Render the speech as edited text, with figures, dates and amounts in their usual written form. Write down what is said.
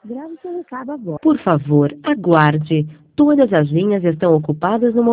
Por favor, aguarde. Todas as linhas estão ocupadas no momento.